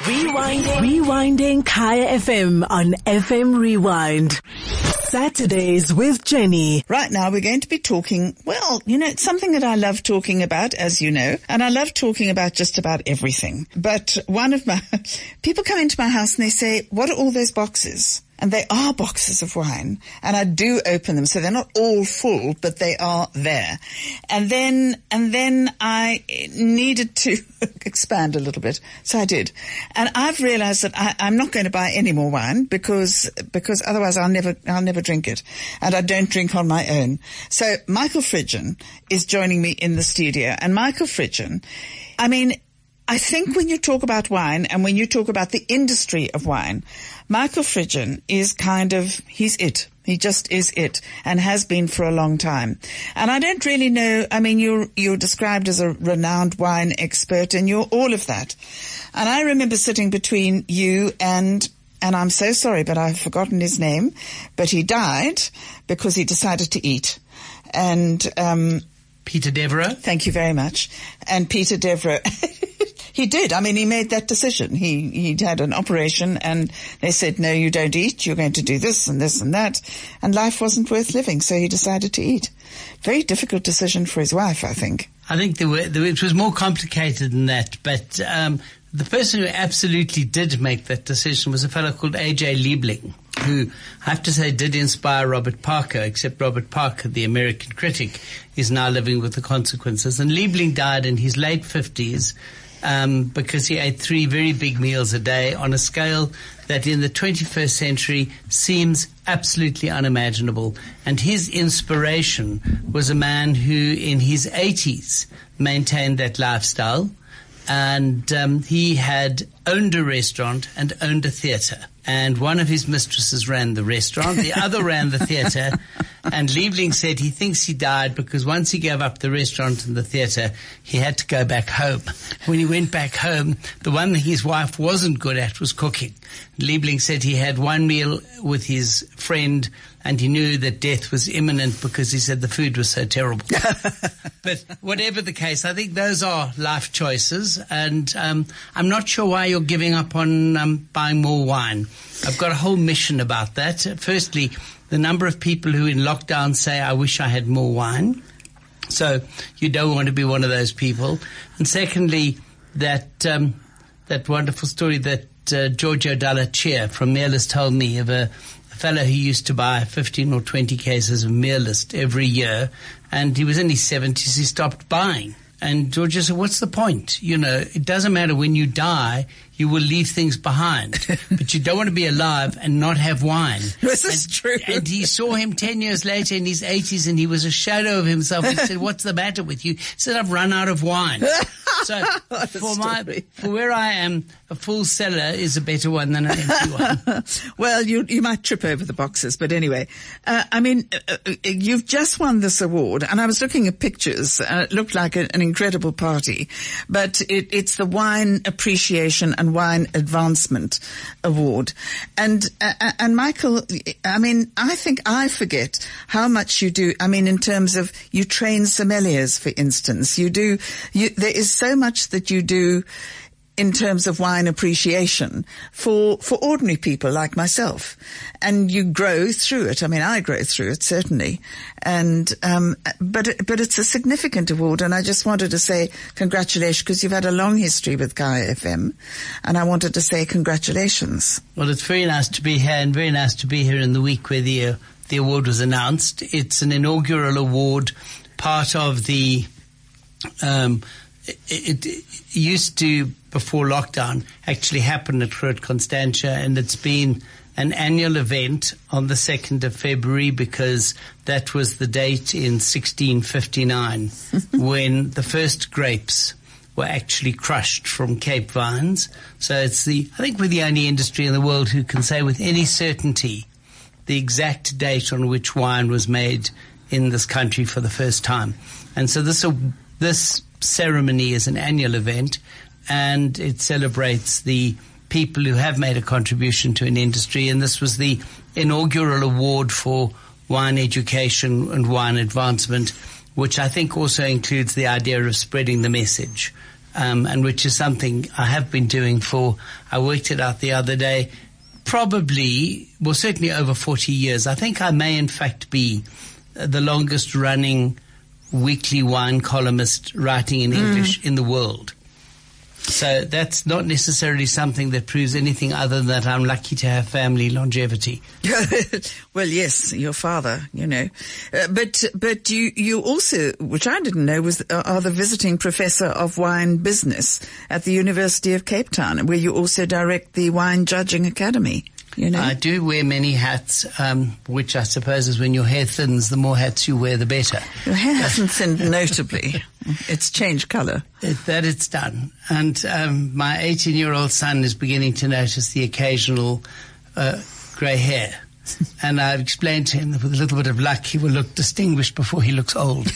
Rewinding Kaya FM on FM Rewind. Saturdays with Jenny. Right now we're going to be talking, well, it's something that I love talking about, as you know, and I love talking about just about everything. But people come into my house and they say, what are all those boxes? And they are boxes of wine, and I do open them, so they're not all full, but they are there. And then I needed to expand a little bit, so I did. And I've realized that I'm not going to buy any more wine because otherwise I'll never drink it, and I don't drink on my own. So Michael Fridgen is joining me in the studio, and Michael Fridgen, I think when you talk about wine and when you talk about the industry of wine, Michael Fridgen is he's it. He just is it and has been for a long time. And I don't really know, you're described as a renowned wine expert and you're all of that. And I remember sitting between you and I'm so sorry, but I've forgotten his name, but he died because he decided to eat. And, Peter Devereux. Thank you very much. And Peter Devereux. He did. He made that decision. He had an operation and they said, no, you don't eat. You're going to do this and this and that. And life wasn't worth living. So he decided to eat. Very difficult decision for his wife, I think. I think it was more complicated than that. But, the person who absolutely did make that decision was a fellow called A.J. Liebling, who I have to say did inspire Robert Parker, except Robert Parker, the American critic, is now living with the consequences. And Liebling died in his late 50s. Because he ate 3 very big meals a day on a scale that in the 21st century seems absolutely unimaginable. And his inspiration was a man who in his 80s maintained that lifestyle. And he had owned a restaurant and owned a theatre. And one of his mistresses ran the restaurant, the other ran the theatre. And Liebling said he thinks he died because once he gave up the restaurant and the theatre, he had to go back home. When he went back home, the one thing his wife wasn't good at was cooking. Liebling said he had one meal with his friend and he knew that death was imminent because he said the food was so terrible. But whatever the case, I think those are life choices. And I'm not sure why you're giving up on buying more wine. I've got a whole mission about that. Firstly, the number of people who in lockdown say, I wish I had more wine. So you don't want to be one of those people. And secondly, that wonderful story that Giorgio Dallaccia from Mearlist told me of a fellow who used to buy 15 or 20 cases of Mearlist every year, and he was in his 70s, he stopped buying. And Giorgio said, what's the point? It doesn't matter when you die, you will leave things behind. But you don't want to be alive and not have wine. This is true. And he saw him 10 years later in his 80s and he was a shadow of himself. He said, what's the matter with you? He said, I've run out of wine. So for where I am, a full cellar is a better one than an empty one. Well, you might trip over the boxes, but anyway, you've just won this award, and I was looking at pictures. It looked like an incredible party, but it's the Wine Appreciation and Wine Advancement Award. And Michael, I think I forget how much you do. In terms of you train sommeliers, for instance, there is so much that you do in terms of wine appreciation for ordinary people like myself. And you grow through it. I grow through it, certainly. And, but it's a significant award. And I just wanted to say congratulations because you've had a long history with Kaya FM. And I wanted to say congratulations. Well, it's very nice to be here and very nice to be here in the week where the award was announced. It's an inaugural award, part of the, it used to, before lockdown, actually happen at Groot Constantia, and it's been an annual event on the 2nd of February because that was the date in 1659 when the first grapes were actually crushed from Cape vines. So I think we're the only industry in the world who can say with any certainty the exact date on which wine was made in this country for the first time. And so this ceremony is an annual event, and it celebrates the people who have made a contribution to an industry. And this was the inaugural award for wine education and wine advancement, which I think also includes the idea of spreading the message. and which is something I have been doing I worked it out the other day, certainly over 40 years. I think I may in fact be the longest running weekly wine columnist writing in English in the world. So that's not necessarily something that proves anything other than that I'm lucky to have family longevity. Well, yes, your father, but you also, which I didn't know, are the visiting professor of wine business at the University of Cape Town, where you also direct the Wine Judging Academy. I do wear many hats, which I suppose is when your hair thins, the more hats you wear, the better. Your hair hasn't thinned notably. It's changed colour. It's done. And my 18-year-old son is beginning to notice the occasional grey hair. And I've explained to him that with a little bit of luck, he will look distinguished before he looks old.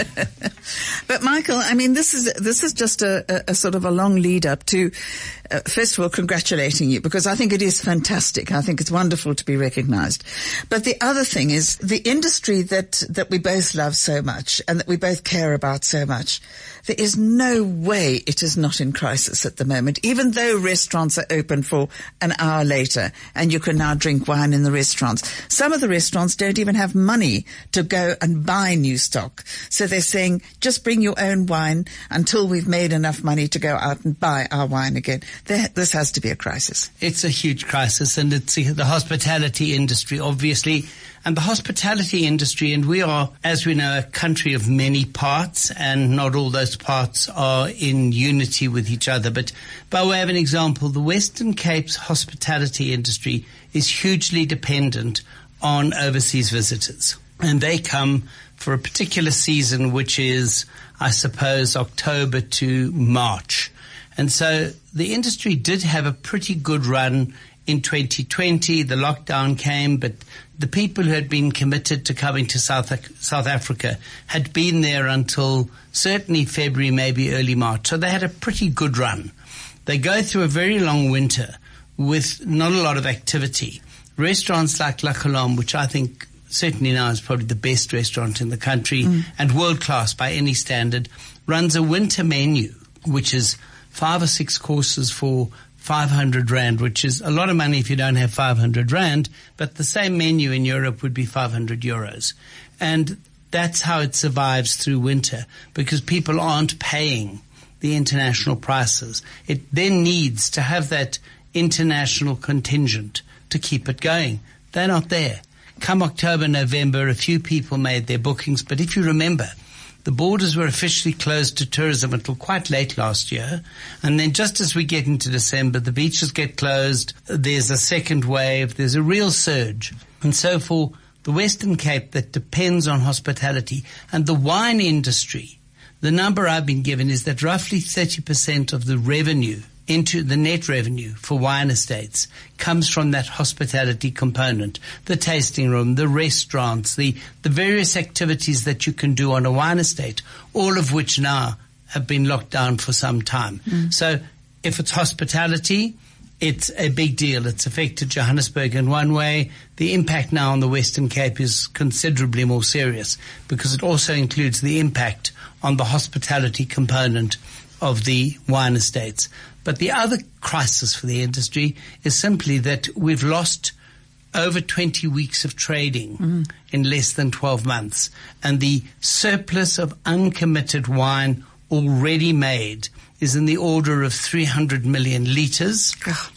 But Michael, I mean, this is just a sort of a long lead up to, first of all, congratulating you, because I think it is fantastic. I think it's wonderful to be recognized. But the other thing is the industry that we both love so much and that we both care about so much. There is no way it is not in crisis at the moment, even though restaurants are open for an hour later and you can now drink wine in the restaurants. Some of the restaurants don't even have money to go and buy new stock. So they're saying, just bring your own wine until we've made enough money to go out and buy our wine again. This has to be a crisis. It's a huge crisis, and it's the hospitality industry, obviously. And the hospitality industry, and we are, as we know, a country of many parts, and not all those parts are in unity with each other. But by way of an example, the Western Cape's hospitality industry is hugely dependent on overseas visitors. And they come for a particular season, which is, I suppose, October to March. And so the industry did have a pretty good run in 2020. The lockdown came, but the people who had been committed to coming to South Africa had been there until certainly February, maybe early March. So they had a pretty good run. They go through a very long winter with not a lot of activity. Restaurants like La Colombe, which I think certainly now is probably the best restaurant in the country and world-class by any standard, runs a winter menu, which is 5 or 6 courses for 500 Rand, which is a lot of money if you don't have 500 Rand, but the same menu in Europe would be 500 euros. And that's how it survives through winter, because people aren't paying the international prices. It then needs to have that international contingent to keep it going. They're not there. Come October, November, a few people made their bookings, but if you remember, the borders were officially closed to tourism until quite late last year. And then just as we get into December, the beaches get closed. There's a second wave. There's a real surge. And so for the Western Cape that depends on hospitality and the wine industry, the number I've been given is that roughly 30% of the revenue into the net revenue for wine estates comes from that hospitality component, the tasting room, the restaurants, the various activities that you can do on a wine estate, all of which now have been locked down for some time. So if it's hospitality, it's a big deal. It's affected Johannesburg in one way. The impact now on the Western Cape is considerably more serious because it also includes the impact on the hospitality component of the wine estates. But the other crisis for the industry is simply that we've lost over 20 weeks of trading in less than 12 months. And the surplus of uncommitted wine already made is in the order of 300 million litres,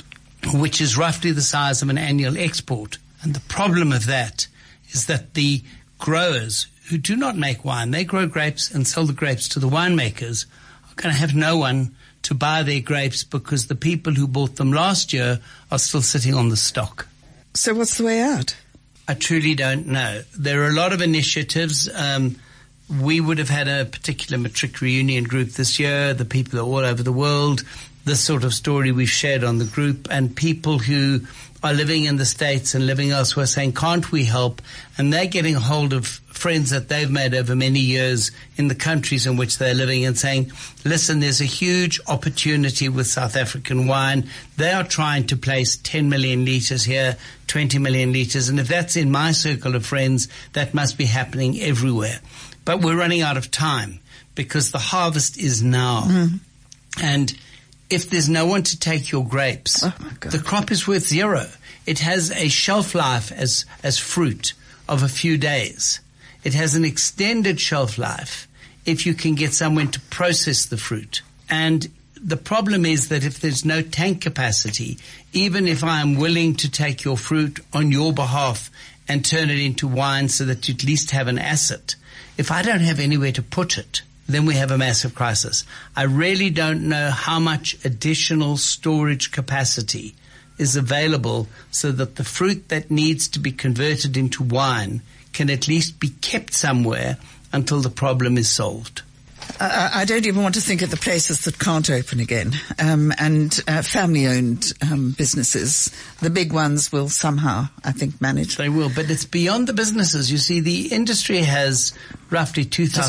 which is roughly the size of an annual export. And the problem of that is that the growers who do not make wine, they grow grapes and sell the grapes to the winemakers, are going to have no one to buy their grapes because the people who bought them last year are still sitting on the stock. So what's the way out? I truly don't know. There are a lot of initiatives. We would have had a particular matric reunion group this year. The people are all over the world. This sort of story we've shared on the group, and people who are living in the States and living elsewhere saying, can't we help? And they're getting a hold of friends that they've made over many years in the countries in which they're living and saying, listen, there's a huge opportunity with South African wine. They are trying to place 10 million litres here, 20 million litres. And if that's in my circle of friends, that must be happening everywhere. But we're running out of time because the harvest is now. And if there's no one to take your grapes, the crop is worth zero. It has a shelf life as fruit of a few days. It has an extended shelf life if you can get someone to process the fruit. And the problem is that if there's no tank capacity, even if I am willing to take your fruit on your behalf and turn it into wine so that you at least have an asset, if I don't have anywhere to put it, then we have a massive crisis. I really don't know how much additional storage capacity is available so that the fruit that needs to be converted into wine can at least be kept somewhere until the problem is solved. I don't even want to think of the places that can't open again. And family-owned businesses, the big ones will somehow, I think, manage. They will, but it's beyond the businesses. You see, the industry has roughly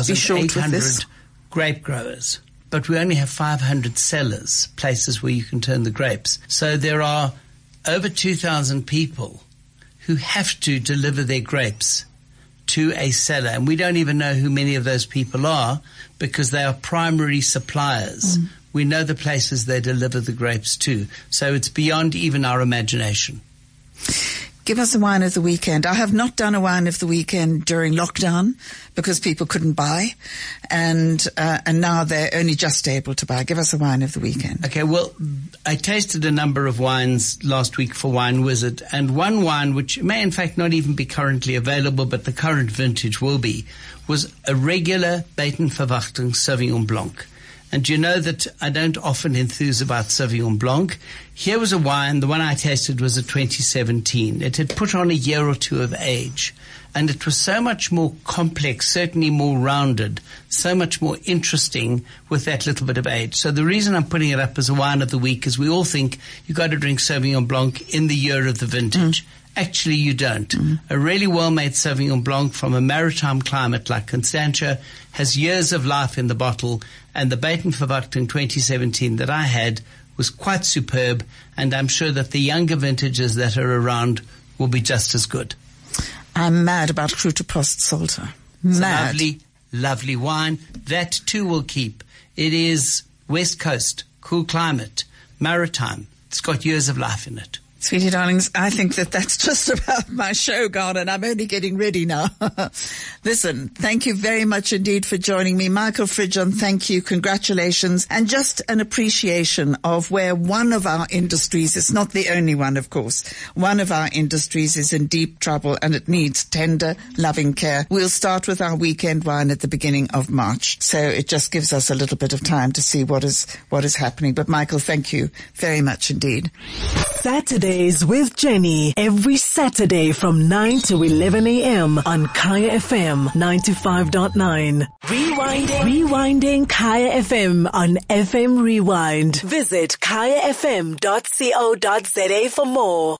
2,800 grape growers, but we only have 500 sellers, places where you can turn the grapes. So there are over 2,000 people who have to deliver their grapes to a seller, and we don't even know who many of those people are because they are primary suppliers. We know the places they deliver the grapes to, so it's beyond even our imagination. Give us a wine of the weekend. I have not done a wine of the weekend during lockdown because people couldn't buy, and now they're only just able to buy. Give us a wine of the weekend. Okay, well, I tasted a number of wines last week for Wine Wizard, and one wine which may in fact not even be currently available, but the current vintage will be, was a regular Buitenverwachting Sauvignon Blanc. And you know that I don't often enthuse about Sauvignon Blanc. Here was a wine, the one I tasted was a 2017. It had put on a year or two of age, and it was so much more complex, certainly more rounded, so much more interesting with that little bit of age. So the reason I'm putting it up as a wine of the week is we all think you've got to drink Sauvignon Blanc in the year of the vintage. Actually, you don't. A really well-made Sauvignon Blanc from a maritime climate like Constantia has years of life in the bottle, and the Buitenverwachting 2017 that I had was quite superb, and I'm sure that the younger vintages that are around will be just as good. I'm mad about Groote Post Salter. Mad. Lovely, lovely wine. That too will keep. It is West Coast, cool climate, maritime. It's got years of life in it. Sweetie darlings, I think that's just about my show gone, and I'm only getting ready now. Listen, thank you very much indeed for joining me. Michael Fridjon, thank you, congratulations, and just an appreciation of where one of our industries, it's not the only one of course, one of our industries is in deep trouble and it needs tender, loving care. We'll start with our weekend wine at the beginning of March, so it just gives us a little bit of time to see what is happening. But Michael, thank you very much indeed. Saturdays with Jenny, every Saturday from 9 to 11 a.m. on Kaya FM 95.9. Rewinding Kaya FM on FM Rewind. Visit kayafm.co.za for more.